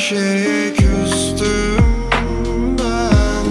şeye küstüm ben.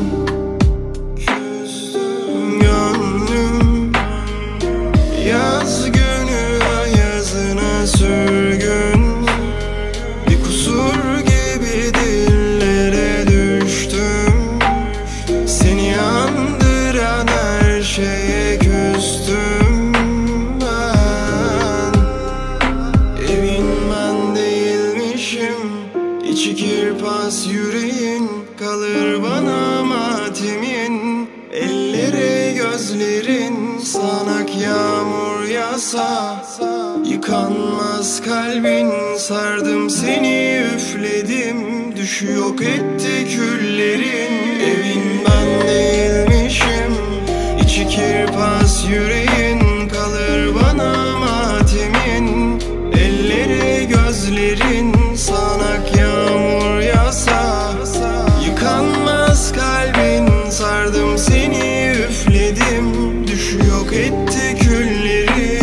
Gönlüm yaz günü ayazına sürgün. Bir kusur gibi dillere düştüm. Seni andıran her şeye küstüm ben. Evin ben değilmişim, içi kirpas yüreğin. Kalır bana matimin, ellere gözlerin. Sanak yağmur yağsa yıkanmaz kalbin. Sardım seni üfledim, düşü yok etti küllerin. Evin ben değilmişim, içi kirpas yüreğin. Kalır bana matimin, ellere gözlerin. Sanak yağmur yağsa yıkanmaz kalbin. Sardım seni üfledim, düşü yok etti küllerin.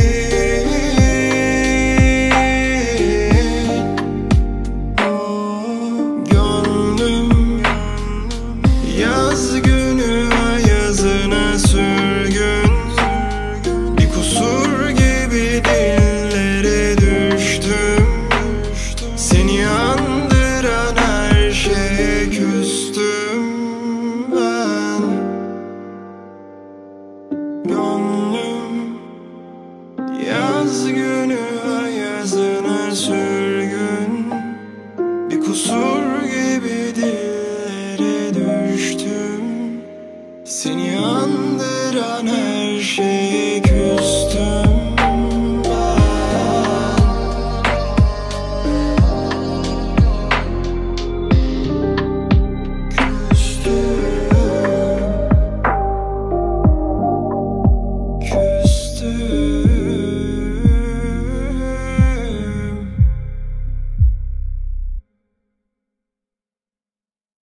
Gönlüm yaz günü ayazına sürgün. Bir kusur gibi dillere düştüm. Seni andıran her şeye küstüm ben. Gönlüm yaz günü ayazına sürgün. Bir kusur gibi dillere düştüm. Seni andıran her şeye